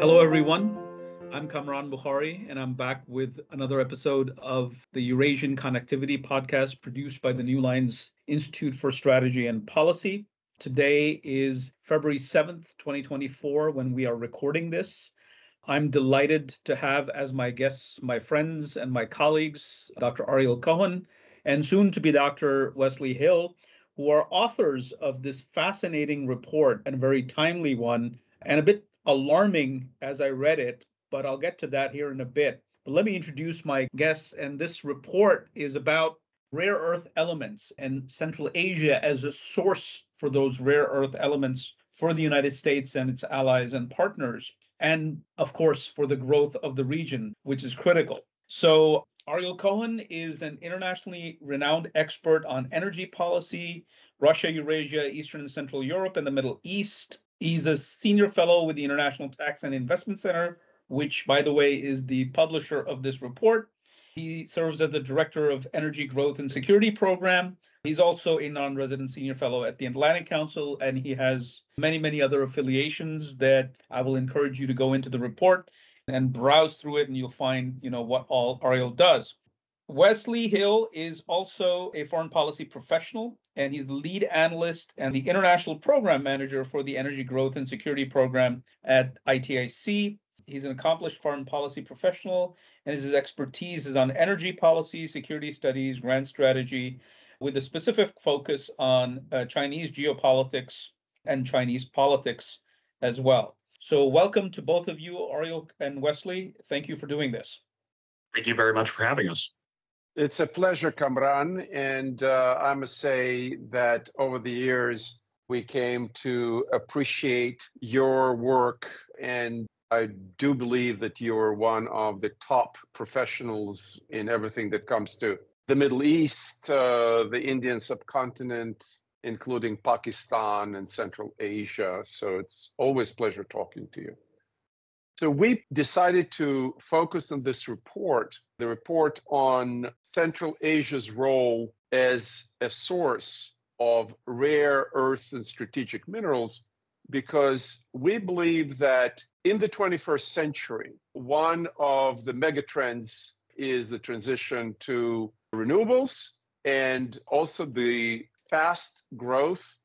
Hello, everyone. I'm Kamran Bukhari, and I'm back with another episode of the Eurasian Connectivity Podcast produced by the New Lines Institute for Strategy and Policy. Today is February 7th, 2024, when we are recording this. I'm delighted to have as my guests my friends and my colleagues, Dr. Ariel Cohen and soon to be Dr. Wesley Hill, who are authors of this fascinating report and a very timely one and a bit alarming as I read it, but I'll get to that here in a bit. But let me introduce my guests, and this report is about rare earth elements and Central Asia as a source for those rare earth elements for the United States and its allies and partners, and of course for the growth of the region, which is critical. So Ariel Cohen is an internationally renowned expert on energy policy, Russia, Eurasia, Eastern and Central Europe, and the Middle East. He's a senior fellow with the International Tax and Investment Center, which, by the way, is the publisher of this report. He serves as the director of Energy Growth and Security Program. He's also a non-resident senior fellow at the Atlantic Council, and he has many, many other affiliations that I will encourage you to go into the report and browse through it, and you'll find, what all Ariel does. Wesley Hill is also a foreign policy professional, and he's the lead analyst and the international program manager for the Energy Growth and Security Program at ITIC. He's an accomplished foreign policy professional, and his expertise is on energy policy, security studies, grand strategy, with a specific focus on Chinese geopolitics and Chinese politics as well. So welcome to both of you, Ariel and Wesley. Thank you for doing this. Thank you very much for having us. It's a pleasure, Kamran. And I must say that over the years, we came to appreciate your work. And I do believe that you're one of the top professionals in everything that comes to the Middle East, the Indian subcontinent, including Pakistan and Central Asia. So it's always a pleasure talking to you. So we decided to focus on this report, the report on Central Asia's role as a source of rare earths and strategic minerals, because we believe that in the 21st century, one of the megatrends is the transition to renewables and also the fast growth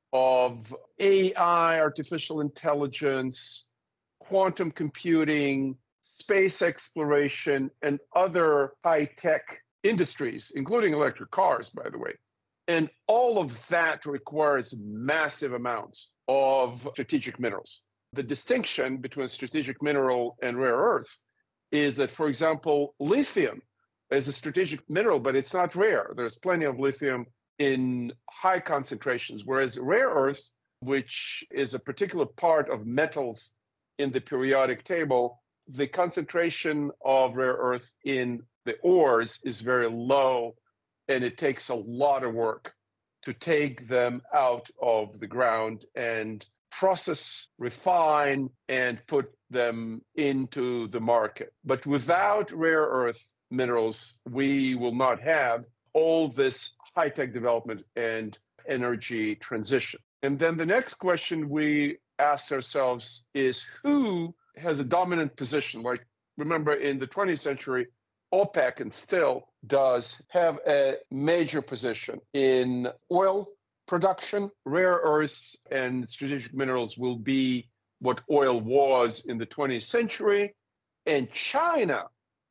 of AI, artificial intelligence, quantum computing, space exploration, and other high-tech industries, including electric cars, by the way. And all of that requires massive amounts of strategic minerals. The distinction between strategic mineral and rare earth is that, for example, lithium is a strategic mineral, but it's not rare. There's plenty of lithium in high concentrations, whereas rare earth, which is a particular part of metals in the periodic table, the concentration of rare earth in the ores is very low, and it takes a lot of work to take them out of the ground and process, refine, and put them into the market. But without rare earth minerals, we will not have all this high-tech development and energy transition. And then the next question we asked ourselves is, who has a dominant position? Like, remember, in the 20th century, OPEC and still does have a major position in oil production. Rare earths and strategic minerals will be what oil was in the 20th century. And China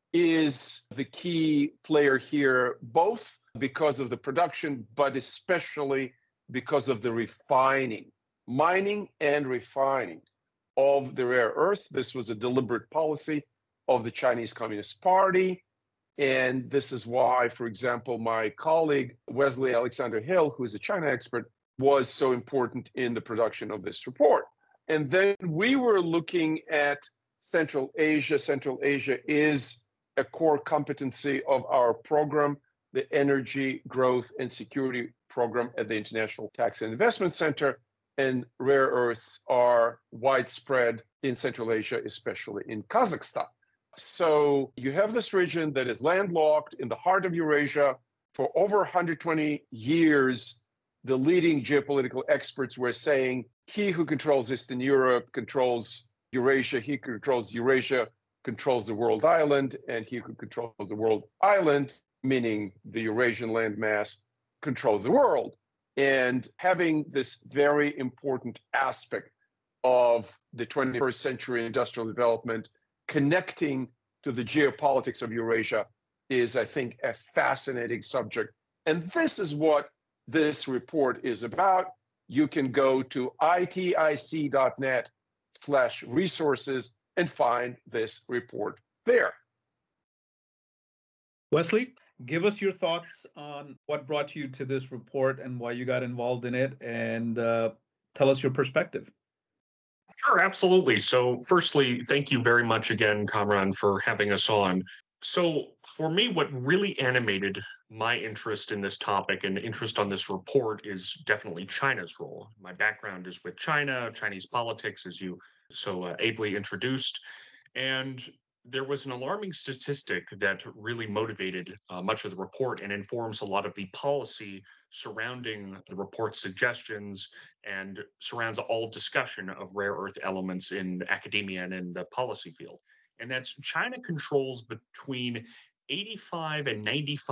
is the key player here, both because of the production, but especially because of the refining, mining and refining of the rare earths. This was a deliberate policy of the Chinese Communist Party. And this is why, for example, my colleague, Wesley Alexander Hill, who is a China expert, was so important in the production of this report. And then we were looking at Central Asia. Central Asia is a core competency of our program, the Energy Growth and Security Program at the International Tax and Investment Center. And rare earths are widespread in Central Asia, especially in Kazakhstan. So you have this region that is landlocked in the heart of Eurasia. For over 120 years, the leading geopolitical experts were saying, he who controls Eastern Europe controls Eurasia, he controls Eurasia, controls the world island, and he who controls the world island, meaning the Eurasian landmass, controls the world. And having this very important aspect of the 21st century industrial development connecting to the geopolitics of Eurasia is, I think, a fascinating subject. And this is what this report is about. You can go to itic.net/resources and find this report there. Wesley, give us your thoughts on what brought you to this report and why you got involved in it, and tell us your perspective. Sure, absolutely. So, firstly, thank you very much again, Kamran, for having us on. So, for me, what really animated my interest in this topic and interest on this report is definitely China's role. My background is with China, Chinese politics, as you so ably introduced. And there was an alarming statistic that really motivated much of the report and informs a lot of the policy surrounding the report's suggestions and surrounds all discussion of rare earth elements in academia and in the policy field. And that's China controls between 85 and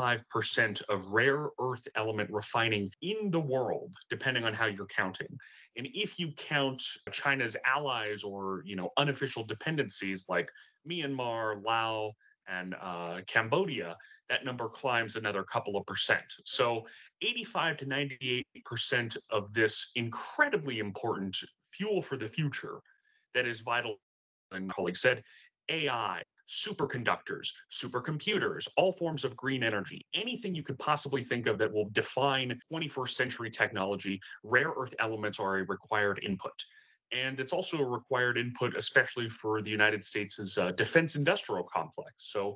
95% of rare earth element refining in the world, depending on how you're counting. And if you count China's allies or unofficial dependencies like Myanmar, Laos, and Cambodia, that number climbs another couple of percent. So 85 to 98% of this incredibly important fuel for the future that is vital, and my colleague said, AI, superconductors, supercomputers, all forms of green energy, anything you could possibly think of that will define 21st century technology, rare earth elements are a required input. And it's also a required input, especially for the United States' defense industrial complex. So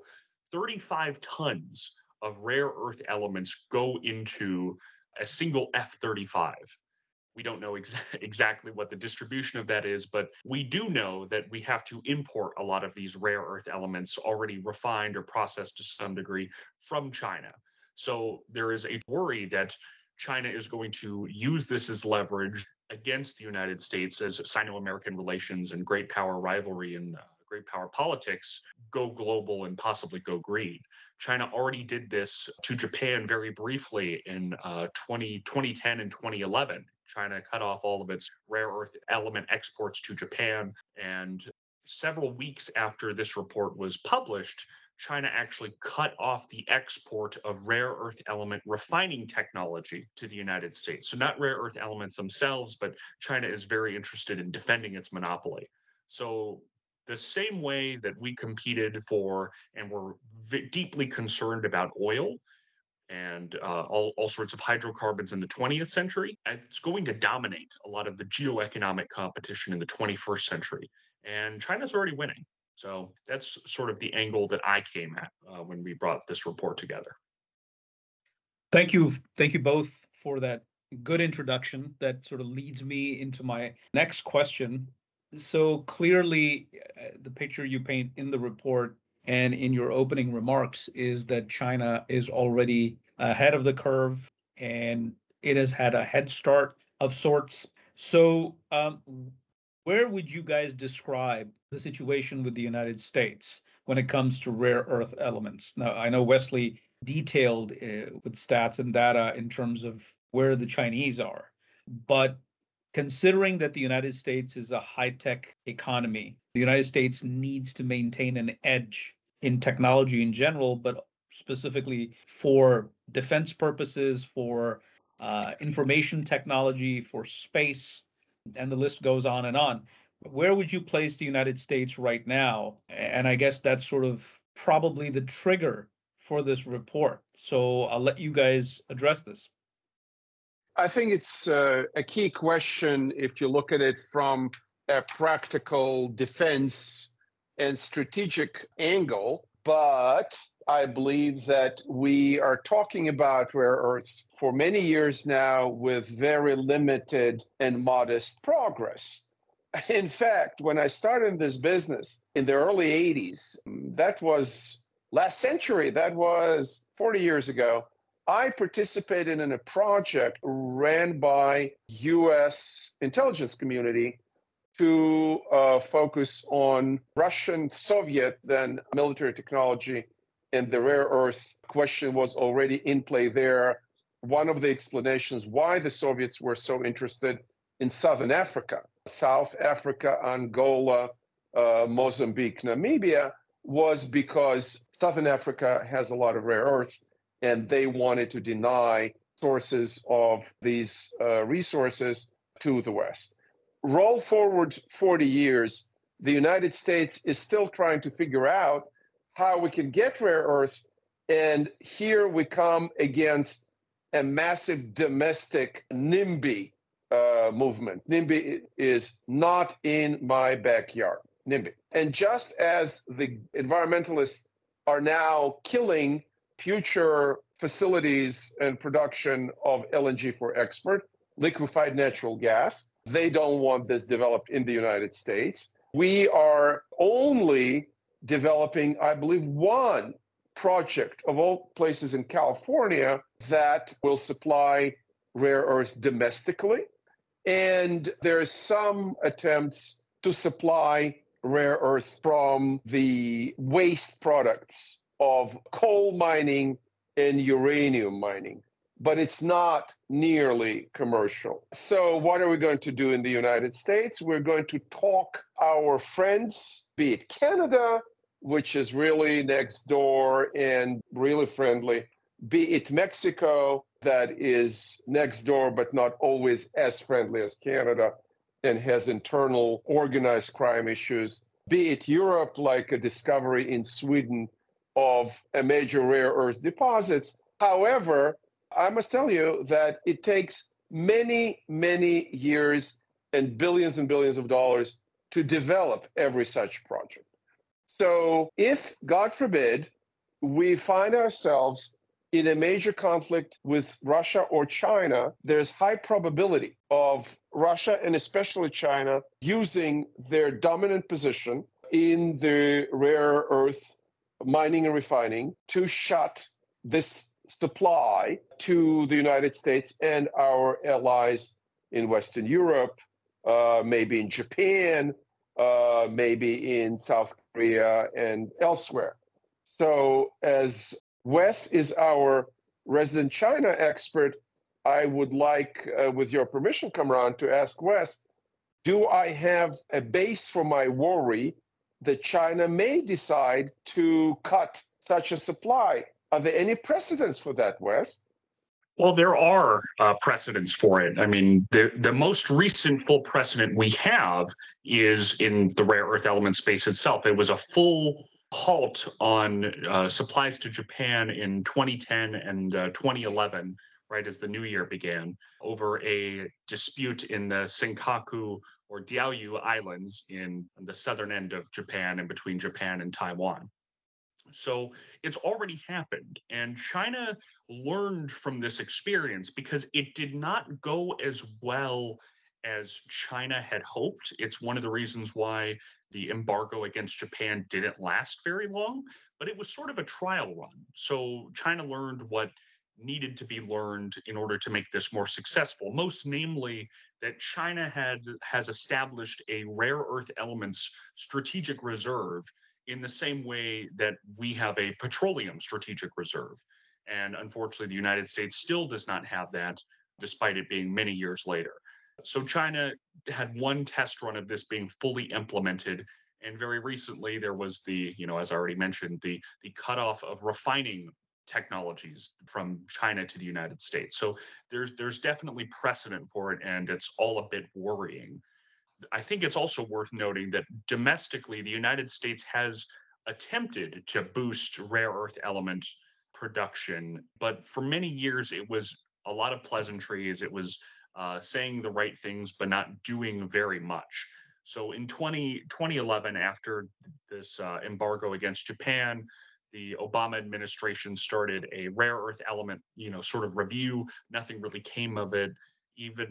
35 tons of rare earth elements go into a single F-35. We don't know exactly what the distribution of that is, but we do know that we have to import a lot of these rare earth elements already refined or processed to some degree from China. So there is a worry that China is going to use this as leverage against the United States as Sino-American relations and great power rivalry and great power politics go global and possibly go green. China already did this to Japan very briefly in 2010 and 2011. China cut off all of its rare earth element exports to Japan. And several weeks after this report was published, China actually cut off the export of rare earth element refining technology to the United States. So not rare earth elements themselves, but China is very interested in defending its monopoly. So the same way that we competed for and were deeply concerned about oil and all sorts of hydrocarbons in the 20th century, it's going to dominate a lot of the geoeconomic competition in the 21st century. And China's already winning. So that's sort of the angle that I came at when we brought this report together. Thank you both for that good introduction that sort of leads me into my next question. So clearly, the picture you paint in the report and in your opening remarks is that China is already ahead of the curve and it has had a head start of sorts. So where would you guys describe the situation with the United States when it comes to rare earth elements? Now, I know Wesley detailed with stats and data in terms of where the Chinese are, but considering that the United States is a high-tech economy, the United States needs to maintain an edge in technology in general, but specifically for defense purposes, for information technology, for space, and the list goes on and on. Where would you place the United States right now? And I guess that's sort of probably the trigger for this report. So I'll let you guys address this. I think it's a key question if you look at it from a practical defense and strategic angle. But I believe that we are talking about rare earths for many years now with very limited and modest progress. In fact, when I started this business in the early 80s, that was last century, that was 40 years ago, I participated in a project ran by US intelligence community to focus on Russian, Soviet, then military technology, and the rare earth question was already in play there. One of the explanations why the Soviets were so interested in Southern Africa, South Africa, Angola, Mozambique, Namibia, was because Southern Africa has a lot of rare earth, and they wanted to deny sources of these resources to the West. Roll forward 40 years, the United States is still trying to figure out how we can get rare earths, and here we come against a massive domestic NIMBY movement. NIMBY is not in my backyard, NIMBY. And just as the environmentalists are now killing future facilities and production of LNG for export, liquefied natural gas, they don't want this developed in the United States. We are only developing, I believe, one project of all places in California that will supply rare earths domestically. And there are some attempts to supply rare earths from the waste products of coal mining and uranium mining, but it's not nearly commercial. So what are we going to do in the United States? We're going to talk our friends, be it Canada, which is really next door and really friendly, be it Mexico, that is next door but not always as friendly as Canada and has internal organized crime issues, be it Europe, like a discovery in Sweden of a major rare earth deposits. However, I must tell you that it takes many, many years and billions of dollars to develop every such project. So if, God forbid, we find ourselves in a major conflict with Russia or China, there's high probability of Russia and especially China using their dominant position in the rare earth mining and refining to shut this supply to the United States and our allies in Western Europe, maybe in Japan, maybe in South Korea and elsewhere. So as Wes is our resident China expert, I would like, with your permission, Kamran, to ask Wes, do I have a base for my worry that China may decide to cut such a supply? Are there any precedents for that, Wes? Well, there are precedents for it. I mean, the most recent full precedent we have is in the rare earth element space itself. It was a full halt on supplies to Japan in 2010 and 2011, right as the new year began, over a dispute in the Senkaku or Diaoyu Islands in the southern end of Japan and between Japan and Taiwan. So it's already happened. And China learned from this experience because it did not go as well as China had hoped. It's one of the reasons why the embargo against Japan didn't last very long, but it was sort of a trial run. So China learned what needed to be learned in order to make this more successful, most namely that China has established a rare earth elements strategic reserve in the same way that we have a petroleum strategic reserve. And unfortunately, the United States still does not have that, despite it being many years later. So China had one test run of this being fully implemented. And very recently, there was the, as I already mentioned, the cutoff of refining technologies from China to the United States. So there's definitely precedent for it, and it's all a bit worrying. I think it's also worth noting that domestically, the United States has attempted to boost rare earth element production, but for many years it was a lot of pleasantries. It was saying the right things, but not doing very much. So in 2011, after this embargo against Japan, the Obama administration started a rare earth element, sort of review. Nothing really came of it. Even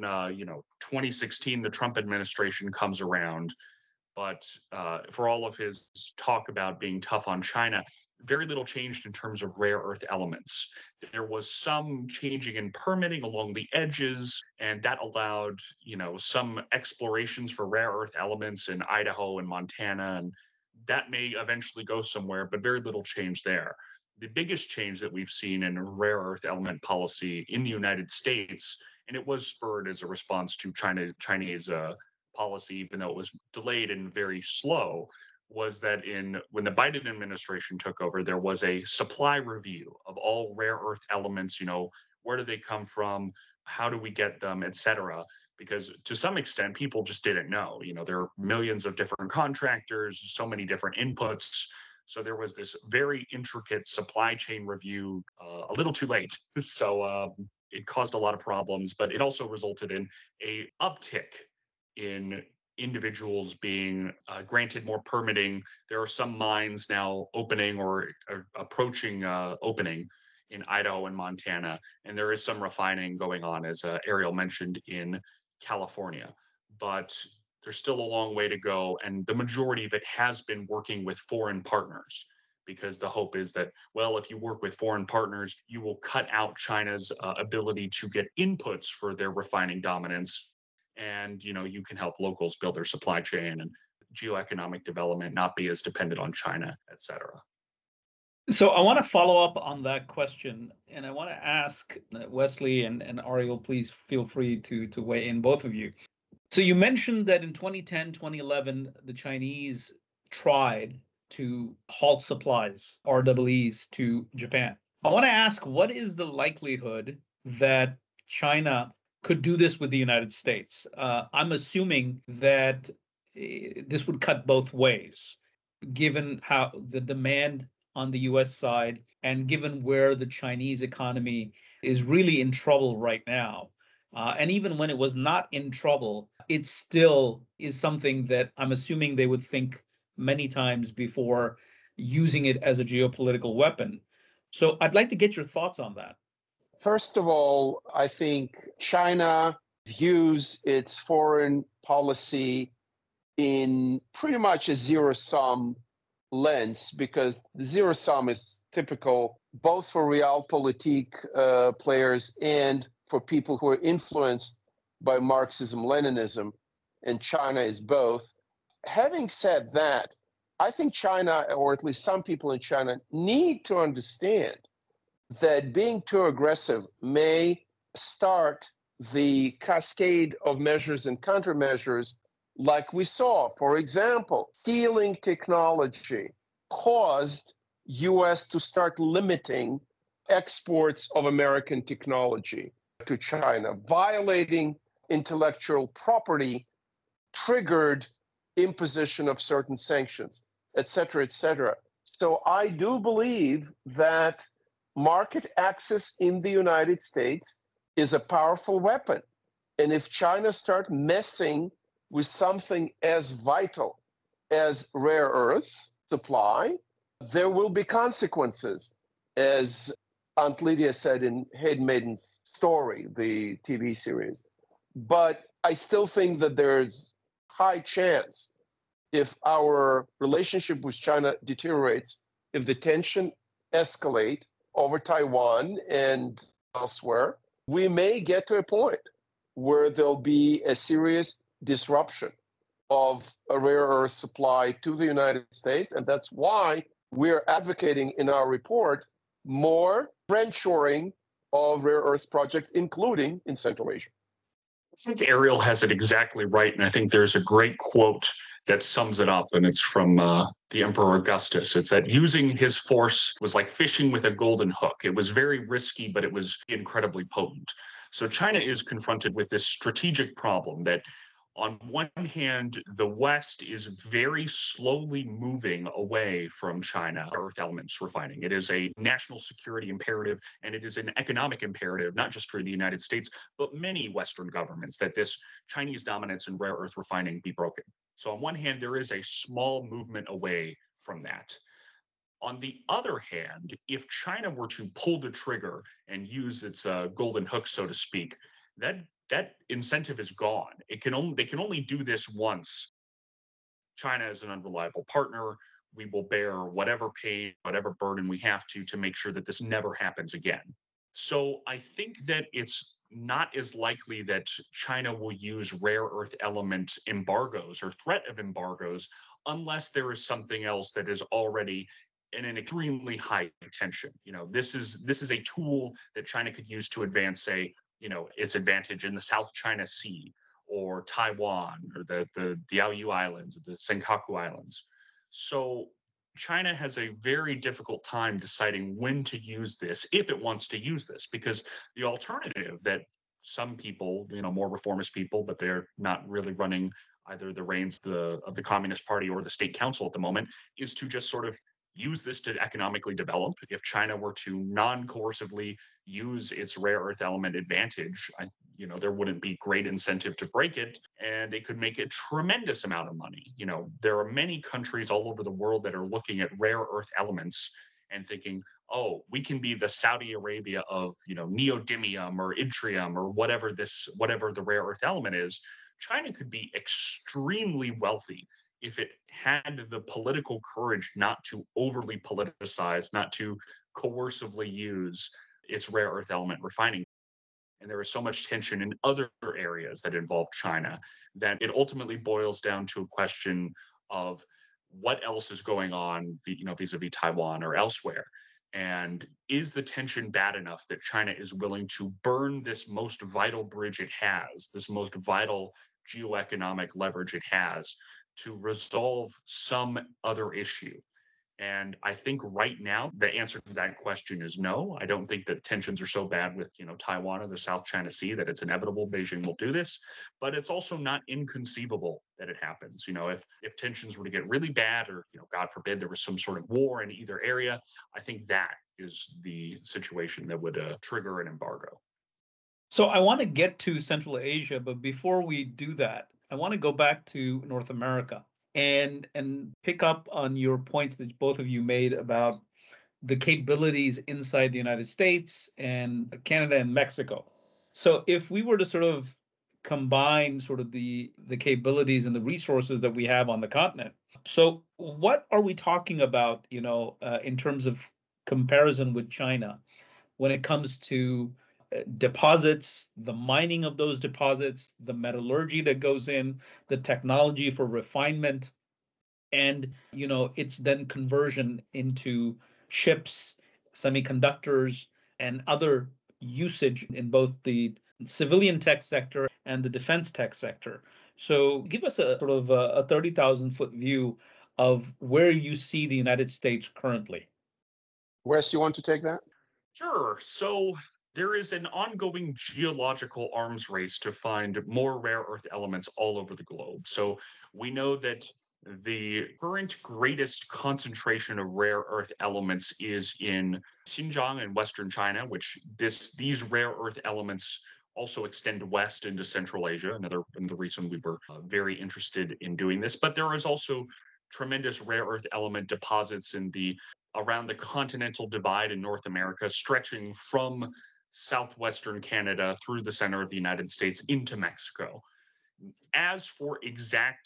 2016, the Trump administration comes around, but for all of his talk about being tough on China, very little changed in terms of rare earth elements. There was some changing in permitting along the edges, and that allowed, some explorations for rare earth elements in Idaho and Montana, and that may eventually go somewhere, but very little change there. The biggest change that we've seen in rare earth element policy in the United States, and it was spurred as a response to Chinese policy, even though it was delayed and very slow, was that when the Biden administration took over, there was a supply review of all rare earth elements. Where do they come from? How do we get them, et cetera? Because to some extent, people just didn't know. There are millions of different contractors, so many different inputs. So there was this very intricate supply chain review a little too late. So it caused a lot of problems, but it also resulted in a uptick in individuals being granted more permitting. There are some mines now opening or approaching opening in Idaho and Montana, and there is some refining going on, as Ariel mentioned, in California. But there's still a long way to go, and the majority of it has been working with foreign partners, because the hope is that, well, if you work with foreign partners, you will cut out China's ability to get inputs for their refining dominance, and you can help locals build their supply chain and geoeconomic development, not be as dependent on China, et cetera. So I want to follow up on that question, and I want to ask Wesley and Ariel, please feel free to weigh in, both of you. So you mentioned that in 2010, 2011, the Chinese tried to halt supplies, RWEs, to Japan. I want to ask, what is the likelihood that China could do this with the United States? I'm assuming that this would cut both ways, given how the demand on the US side and given where the Chinese economy is really in trouble right now. And even when it was not in trouble, it still is something that I'm assuming they would think many times before using it as a geopolitical weapon. So I'd like to get your thoughts on that. First of all, I think China views its foreign policy in pretty much a zero-sum lens, because the zero-sum is typical both for realpolitik players and for people who are influenced by Marxism-Leninism, and China is both. Having said that, I think China, or at least some people in China, need to understand that being too aggressive may start the cascade of measures and countermeasures like we saw. For example, stealing technology caused US to start limiting exports of American technology to China. Violating intellectual property triggered imposition of certain sanctions, et cetera, et cetera. So I do believe that market access in the United States is a powerful weapon. And if China starts messing with something as vital as rare earths supply, there will be consequences, as Aunt Lydia said in Handmaid's Story, the TV series. But I still think that there's high chance, if our relationship with China deteriorates, if the tension escalate over Taiwan and elsewhere, we may get to a point where there'll be a serious disruption of a rare earth supply to the United States. And that's why we're advocating in our report more friendshoring of rare earth projects, including in Central Asia. I think Ariel has it exactly right. And I think there's a great quote that sums it up, and it's from the Emperor Augustus. It's that using his force was like fishing with a golden hook. It was very risky, but it was incredibly potent. So China is confronted with this strategic problem that, on one hand, the West is very slowly moving away from China earth elements refining. It is a national security imperative, and it is an economic imperative, not just for the United States, but many Western governments, that this Chinese dominance in rare earth refining be broken. So on one hand, there is a small movement away from that. On the other hand, if China were to pull the trigger and use its golden hook, so to speak, that incentive is gone. They can only do this once. China is an unreliable partner. we will bear whatever pain, whatever burden we have to make sure that this never happens again. So I think that it's not as likely that China will use rare earth element embargoes or threat of embargoes unless there is something else that is already in an extremely high tension. This is a tool that China could use to advance, say, its advantage in the South China Sea or Taiwan or the Diaoyu Islands or the Senkaku Islands. So China has a very difficult time deciding when to use this, if it wants to use this, because the alternative that some people, more reformist people, but they're not really running either the reins of the Communist Party or the state council at the moment, is to just sort of use this to economically develop. If China were to non-coercively use its rare earth element advantage, there wouldn't be great incentive to break it, and it could make a tremendous amount of money. There are many countries all over the world that are looking at rare earth elements and thinking, oh, we can be the Saudi Arabia of, neodymium or yttrium or whatever the rare earth element is. China could be extremely wealthy if it had the political courage not to overly politicize, not to coercively use its rare earth element refining. And there is so much tension in other areas that involve China that it ultimately boils down to a question of what else is going on, vis-a-vis Taiwan or elsewhere. And is the tension bad enough that China is willing to burn this most vital bridge it has, this most vital geoeconomic leverage it has, to resolve some other issue? And I think right now the answer to that question is no. I don't think that tensions are so bad with, Taiwan or the South China Sea that it's inevitable Beijing will do this. But it's also not inconceivable that it happens. If tensions were to get really bad, or God forbid there was some sort of war in either area, I think that is the situation that would trigger an embargo. So I want to get to Central Asia, but before we do that, I want to go back to North America and pick up on your points that both of you made about the capabilities inside the United States and Canada and Mexico. So if we were to sort of combine sort of the capabilities and the resources that we have on the continent, so what are we talking about, in terms of comparison with China when it comes to deposits, the mining of those deposits, the metallurgy that goes in, the technology for refinement, and its then conversion into chips, semiconductors, and other usage in both the civilian tech sector and the defense tech sector. So give us a sort of a 30,000-foot view of where you see the United States currently. Wes, you want to take that? Sure. So there is an ongoing geological arms race to find more rare earth elements all over the globe. So we know that the current greatest concentration of rare earth elements is in Xinjiang and Western China, which these rare earth elements also extend west into Central Asia, and the reason we were very interested in doing this. But there is also tremendous rare earth element deposits around the continental divide in North America, stretching from southwestern Canada through the center of the United States into Mexico. As for exact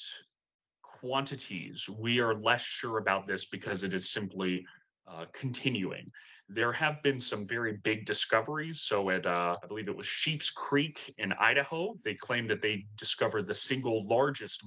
quantities, we are less sure about this because it is simply continuing. There have been some very big discoveries. So at, I believe it was Sheep's Creek in Idaho, they claimed that they discovered the single largest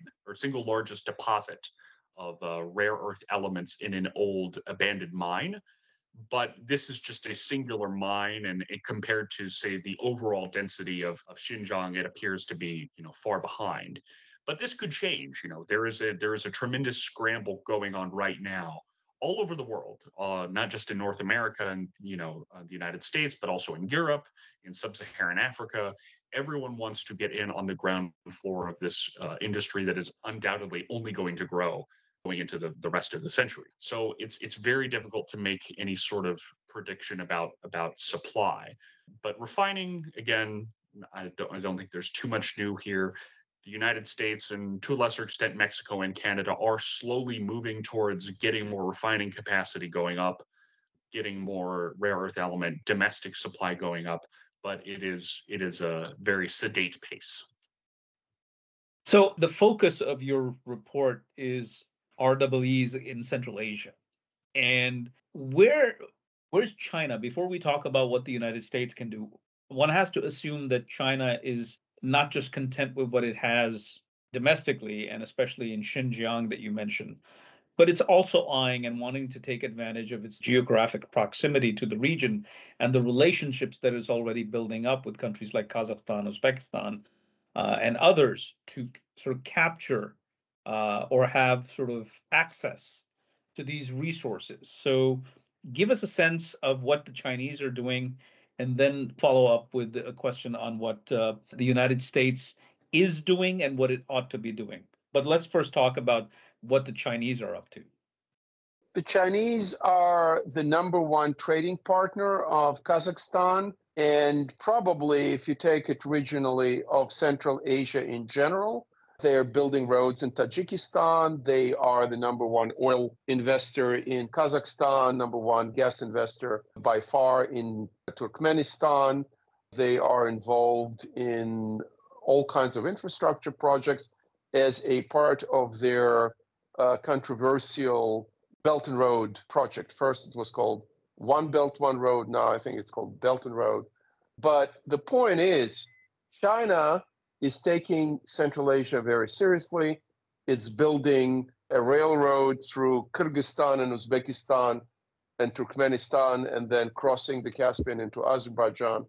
deposit of rare earth elements in an old abandoned mine. But this is just a singular mine, and compared to, say, the overall density of Xinjiang, it appears to be, far behind. But this could change. There is a tremendous scramble going on right now all over the world, not just in North America and the United States, but also in Europe, in sub-Saharan Africa. Everyone wants to get in on the ground floor of this industry that is undoubtedly only going to grow going into the rest of the century. So it's very difficult to make any sort of prediction about supply. But refining, again, I don't think there's too much new here. The United States and to a lesser extent Mexico and Canada are slowly moving towards getting more refining capacity going up, getting more rare earth element domestic supply going up, but it is a very sedate pace. So the focus of your report is RWEs in Central Asia. And where's China? Before we talk about what the United States can do, one has to assume that China is not just content with what it has domestically, and especially in Xinjiang that you mentioned, but it's also eyeing and wanting to take advantage of its geographic proximity to the region and the relationships that it's already building up with countries like Kazakhstan, Uzbekistan, and others to sort of capture or have sort of access to these resources. So, give us a sense of what the Chinese are doing, and then follow up with a question on what the United States is doing and what it ought to be doing. But let's first talk about what the Chinese are up to. The Chinese are the number one trading partner of Kazakhstan, and probably, if you take it regionally, of Central Asia in general. They're building roads in Tajikistan. They are the number one oil investor in Kazakhstan, number one gas investor by far in Turkmenistan. They are involved in all kinds of infrastructure projects as a part of their controversial Belt and Road project. First, it was called One Belt, One Road. Now I think it's called Belt and Road. But the point is, China is taking Central Asia very seriously. It's building a railroad through Kyrgyzstan and Uzbekistan and Turkmenistan, and then crossing the Caspian into Azerbaijan.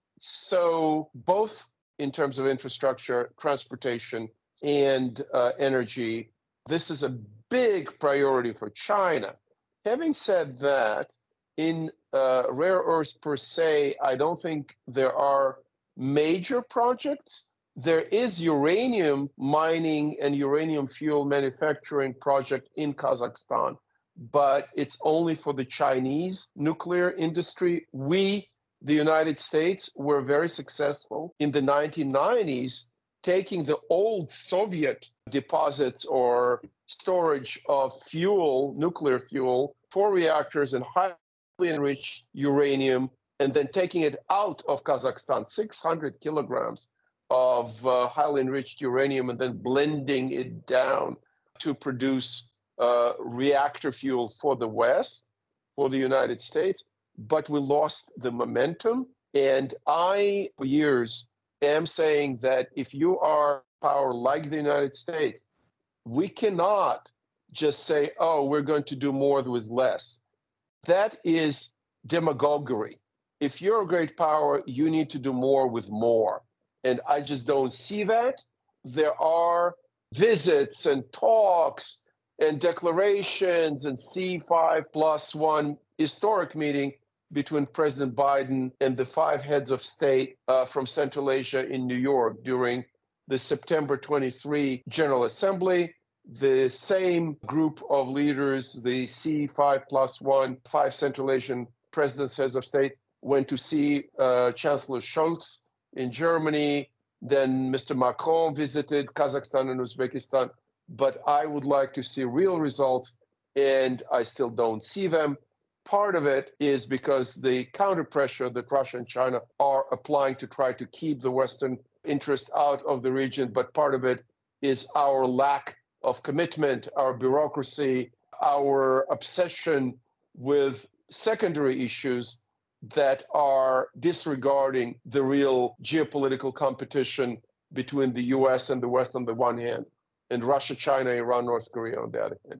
So both in terms of infrastructure, transportation, and energy, this is a big priority for China. Having said that, in rare earths per se, I don't think there are major projects. There is uranium mining and uranium fuel manufacturing project in Kazakhstan, but it's only for the Chinese nuclear industry. We, the United States, were very successful in the 1990s taking the old Soviet deposits or storage of fuel, nuclear fuel, for reactors and highly enriched uranium, and then taking it out of Kazakhstan, 600 kilograms of highly enriched uranium, and then blending it down to produce reactor fuel for the West, for the United States. But we lost the momentum. And I, for years, am saying that if you are power like the United States, we cannot just say, oh, we're going to do more with less. That is demagoguery. If you're a great power, you need to do more with more. And I just don't see that. There are visits and talks and declarations and C5+1 historic meeting between President Biden and the 5 heads of state from Central Asia in New York during the September 23 General Assembly. The same group of leaders, the C5+1, 5 Central Asian presidents, heads of state, went to see Chancellor Scholz in Germany. Then Mr. Macron visited Kazakhstan and Uzbekistan. But I would like to see real results, and I still don't see them. Part of it is because the counter pressure that Russia and China are applying to try to keep the Western interest out of the region, but part of it is our lack of commitment, our bureaucracy, our obsession with secondary issues that are disregarding the real geopolitical competition between the US and the West on the one hand, and Russia, China, Iran, North Korea on the other hand.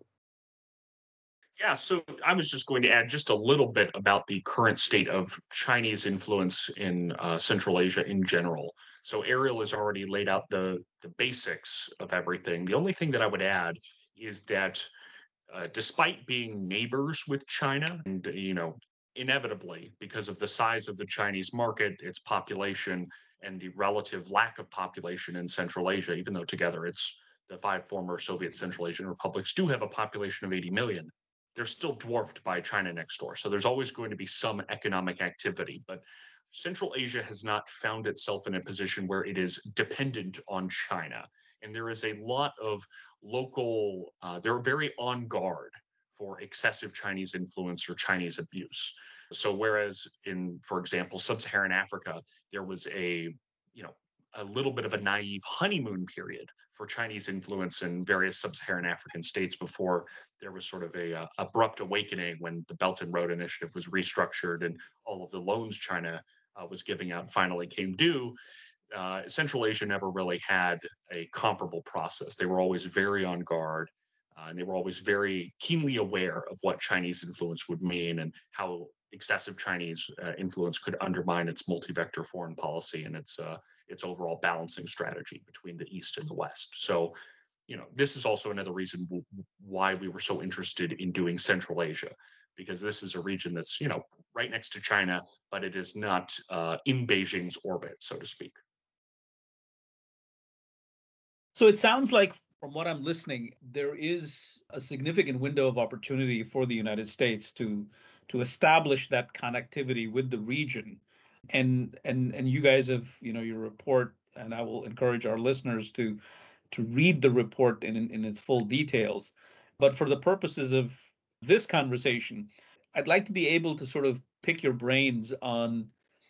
Yeah, so I was just going to add just a little bit about the current state of Chinese influence in Central Asia in general. So Ariel has already laid out the basics of everything. The only thing that I would add is that despite being neighbors with China, and inevitably because of the size of the Chinese market, its population, and the relative lack of population in Central Asia, even though together it's the 5 former Soviet Central Asian republics do have a population of 80 million. They're still dwarfed by China next door. So there's always going to be some economic activity. But Central Asia has not found itself in a position where it is dependent on China. And there is a lot of local, they're very on guard for excessive Chinese influence or Chinese abuse. So whereas in, for example, sub-Saharan Africa, there was a a little bit of a naive honeymoon period for Chinese influence in various sub-Saharan African states before there was sort of a abrupt awakening when the Belt and Road Initiative was restructured and all of the loans China was giving out finally came due. Central Asia never really had a comparable process. They were always very on guard, and they were always very keenly aware of what Chinese influence would mean and how excessive Chinese influence could undermine its multi-vector foreign policy and its overall balancing strategy between the East and the West. So, this is also another reason why we were so interested in doing Central Asia, because this is a region that's, right next to China, but it is not in Beijing's orbit, so to speak. So it sounds like, from what I'm listening, there is a significant window of opportunity for the United States to establish that connectivity with the region. And you guys have, your report, and I will encourage our listeners to read the report in its full details. But for the purposes of this conversation, I'd like to be able to sort of pick your brains on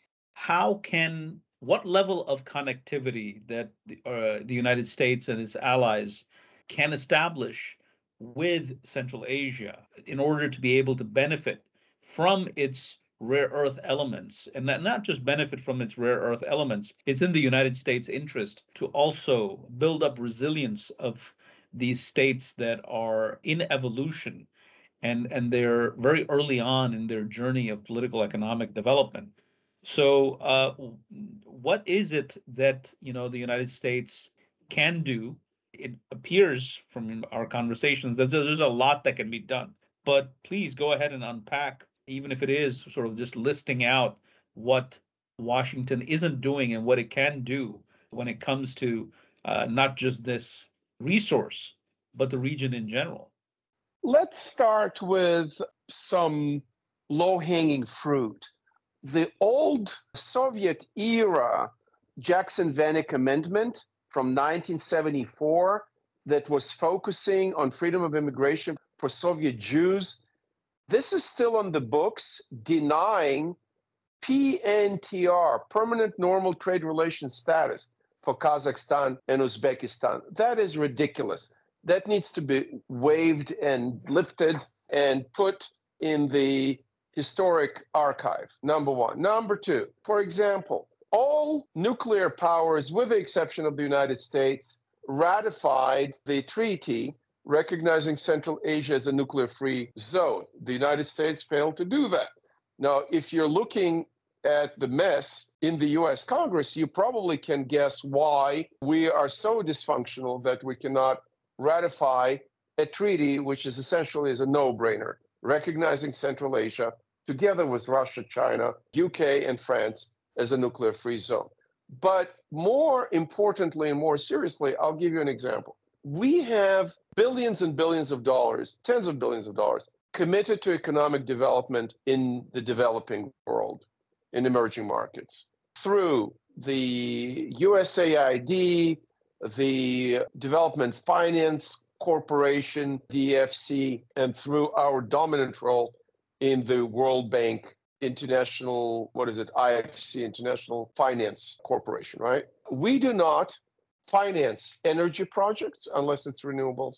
what level of connectivity that the United States and its allies can establish with Central Asia in order to be able to benefit from its rare earth elements, and not just benefit from its rare earth elements. It's in the United States' interest to also build up resilience of these states that are in evolution, and they're very early on in their journey of political economic development. So, what is it that the United States can do? It appears from our conversations that there's a lot that can be done. But please go ahead and unpack, even if it is sort of just listing out what Washington isn't doing and what it can do when it comes to not just this resource, but the region in general. Let's start with some low-hanging fruit. The old Soviet era Jackson-Vanik Amendment from 1974 that was focusing on freedom of immigration for Soviet Jews, this is still on the books, denying PNTR, permanent normal trade relations status, for Kazakhstan and Uzbekistan. That is ridiculous. That needs to be waived and lifted and put in the historic archive, number one. Number two, for example, all nuclear powers, with the exception of the United States, ratified the treaty recognizing Central Asia as a nuclear-free zone. The United States failed to do that. Now, if you're looking at the mess in the US Congress, you probably can guess why we are so dysfunctional that we cannot ratify a treaty which is essentially a no-brainer, recognizing Central Asia together with Russia, China, UK, and France as a nuclear-free zone. But more importantly and more seriously, I'll give you an example. We have billions and billions of dollars, tens of billions of dollars, committed to economic development in the developing world, in emerging markets, through the USAID, the Development Finance Corporation, DFC, and through our dominant role in the World Bank International, IFC, International Finance Corporation, right? We do not finance energy projects unless it's renewables.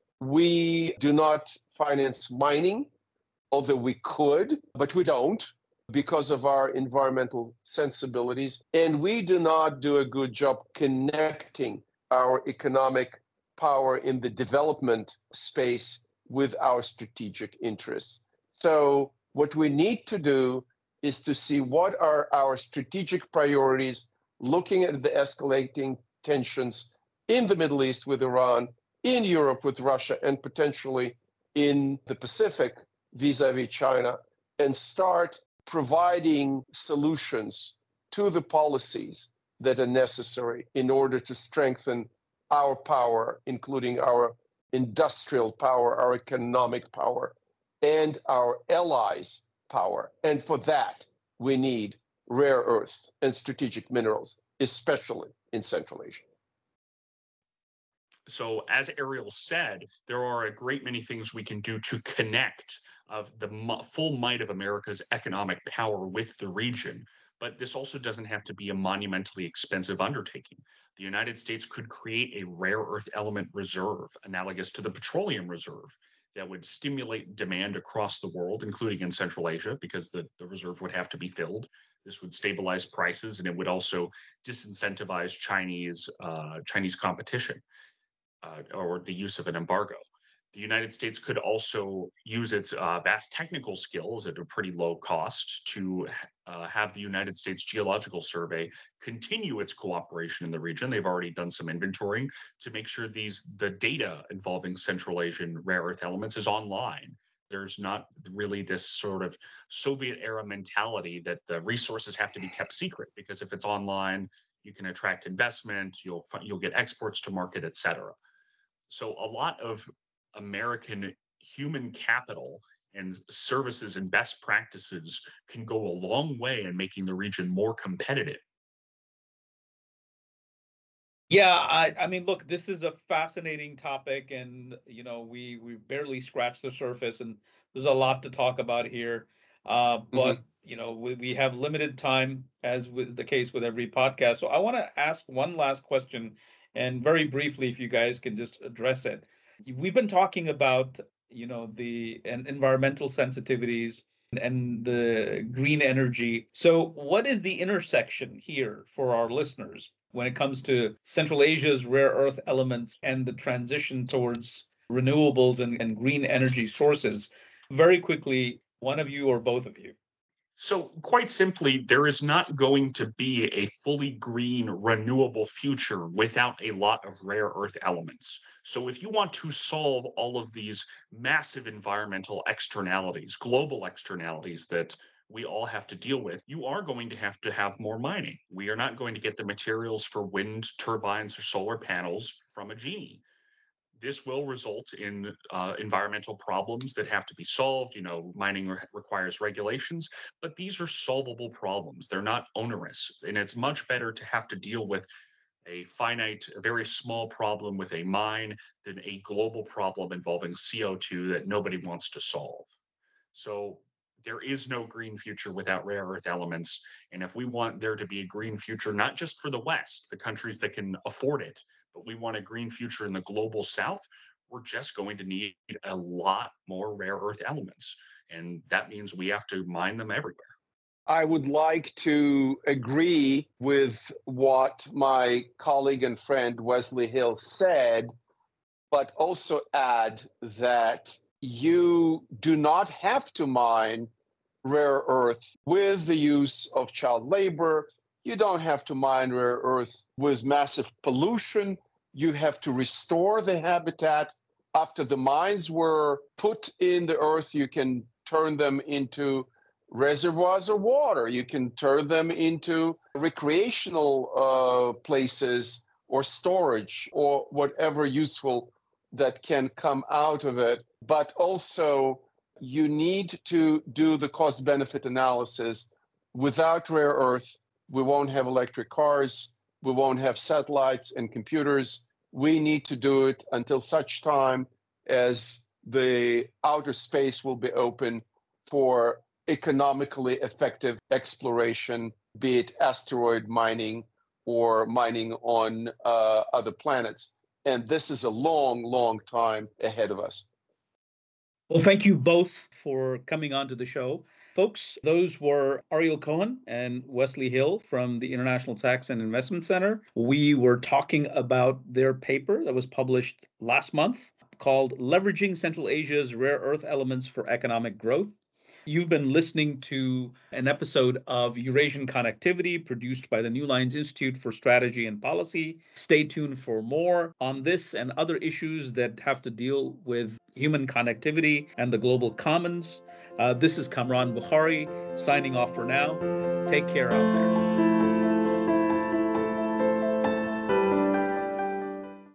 We do not finance mining, although we could, but we don't because of our environmental sensibilities. And we do not do a good job connecting our economic power in the development space with our strategic interests. So what we need to do is to see what are our strategic priorities, looking at the escalating tensions in the Middle East with Iran, in Europe with Russia, and potentially in the Pacific vis-a-vis China, and start providing solutions to the policies that are necessary in order to strengthen our power, including our industrial power, our economic power, and our allies' power. And for that, we need rare earths and strategic minerals, especially in Central Asia. So as Ariel said, there are a great many things we can do to connect of the full might of America's economic power with the region. But this also doesn't have to be a monumentally expensive undertaking. The United States could create a rare earth element reserve analogous to the petroleum reserve that would stimulate demand across the world, including in Central Asia, because the reserve would have to be filled. This would stabilize prices, and it would also disincentivize Chinese competition or the use of an embargo. The United States could also use its vast technical skills at a pretty low cost to have the United States Geological Survey continue its cooperation in the region. They've already done some inventorying to make sure the data involving Central Asian rare earth elements is online. There's not really this sort of Soviet era mentality that the resources have to be kept secret, because if it's online, you can attract investment, you'll get exports to market, et cetera. So a lot of American human capital and services and best practices can go a long way in making the region more competitive. Yeah, I mean, look, this is a fascinating topic, and we barely scratched the surface, and there's a lot to talk about here. But we have limited time, as was the case with every podcast. So I want to ask one last question, and very briefly, if you guys can just address it. We've been talking about, the environmental sensitivities and the green energy. So what is the intersection here for our listeners when it comes to Central Asia's rare earth elements and the transition towards renewables and green energy sources? Very quickly, one of you or both of you. So, quite simply, there is not going to be a fully green, renewable future without a lot of rare earth elements. So, if you want to solve all of these massive environmental externalities, global externalities that we all have to deal with, you are going to have more mining. We are not going to get the materials for wind turbines or solar panels from a genie. This will result in environmental problems that have to be solved. Mining requires regulations, but these are solvable problems. They're not onerous, and it's much better to have to deal with a very small problem with a mine than a global problem involving CO2 that nobody wants to solve. So there is no green future without rare earth elements. And if we want there to be a green future, not just for the West, the countries that can afford it, but we want a green future in the global South, we're just going to need a lot more rare earth elements. And that means we have to mine them everywhere. I would like to agree with what my colleague and friend Wesley Hill said, but also add that you do not have to mine rare earth with the use of child labor. You don't have to mine rare earth with massive pollution. You have to restore the habitat. After the mines were put in the earth, you can turn them into reservoirs of water. You can turn them into recreational places or storage or whatever useful that can come out of it. But also, you need to do the cost-benefit analysis. Without rare earth, we won't have electric cars, we won't have satellites and computers. We need to do it until such time as the outer space will be open for economically effective exploration, be it asteroid mining or mining on other planets. And this is a long, long time ahead of us. Well, thank you both for coming on to the show. Folks, those were Ariel Cohen and Wesley Hill from the International Tax and Investment Center. We were talking about their paper that was published last month called Leveraging Central Asia's Rare Earth Elements for Economic Growth. You've been listening to an episode of Eurasian Connectivity produced by the New Lines Institute for Strategy and Policy. Stay tuned for more on this and other issues that have to deal with human connectivity and the global commons. This is Kamran Bukhari signing off for now. Take care out there.